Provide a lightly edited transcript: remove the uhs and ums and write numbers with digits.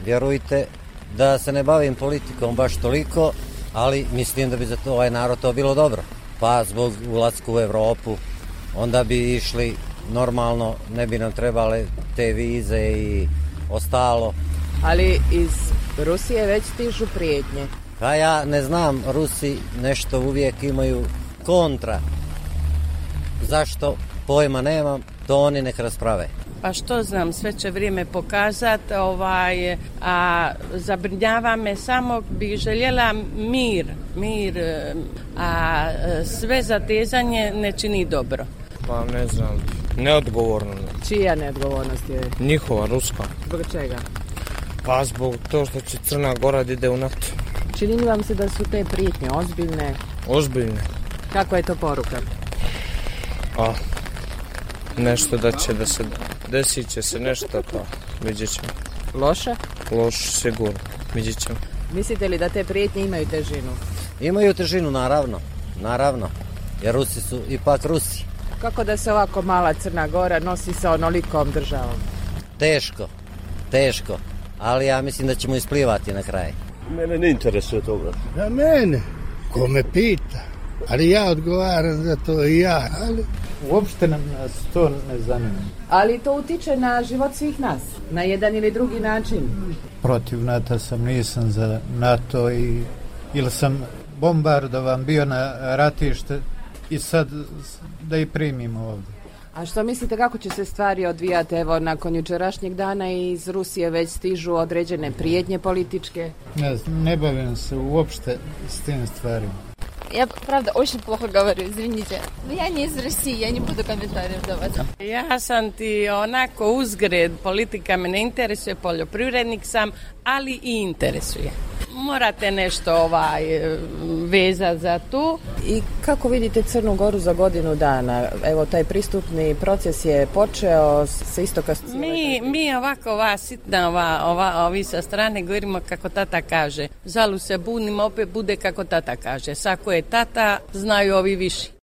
vjerujte da se ne bavim politikom baš toliko, ali mislim da bi za to ovaj narod to bilo dobro. Pa zbog ulaska u Europu, onda bi išli normalno, ne bi nam trebale te vize i ostalo. Ali iz Rusije već stižu prijetnje. Pa ja ne znam, Rusi nešto uvijek imaju kontra. Zašto? Pojma nemam, to oni nek rasprave. Pa što znam, sve će vrijeme pokazati, a zabrinjava me, samo bih željela mir, a sve zatezanje ne čini dobro. Pa ne znam, neodgovorno. Čija neodgovornost je? Njihova, ruska. Zbog čega? Pa zbog to što će Crna Gora da ide u NATO. Čini li vam se da su te prijetnje ozbiljne? Ozbiljne. Kakva je to poruka? Nešto da će da se desit će se nešto, pa vidjet ćemo. Loše? Loše, sigurno, vidjet ćemo. Mislite li da te prijetnje imaju težinu? Imaju težinu, naravno, jer Rusi su ipak Rusi. Kako da se ovako mala Crna Gora nosi sa onolikom državom? Teško, ali ja mislim da ćemo isplivati na kraj. Mene ne interesuje toga. Da mene, ko me pita, ali ja odgovaram za to i ja, ali uopšte nas to ne zanima. Ali to utiče na život svih nas, na jedan ili drugi način. Protiv NATO sam, nisam za NATO ili sam bombardovan bio na ratište i sad da i primimo ovdje. A što mislite kako će se stvari odvijati? Evo, nakon jučerašnjeg dana iz Rusije već stižu određene prijetnje političke. Ne bavim se uopšte s tim stvarima. Я, правда, очень плохо говорю, извините. Но я не из России, я не буду комментариев давать. Ja sam ti onako uzgred, politika me ne interesuje, poljoprivrednik sam, ali i interesuje. Morate nešto vezati za tu. I kako vidite Crnu Goru za godinu dana? Evo, taj pristupni proces je počeo sa istoka. Mi ovako ova sitna, ovi sa strane govorimo kako tata kaže. Žalu se bunimo, opet bude kako tata kaže. Sako je tata, znaju ovi viši.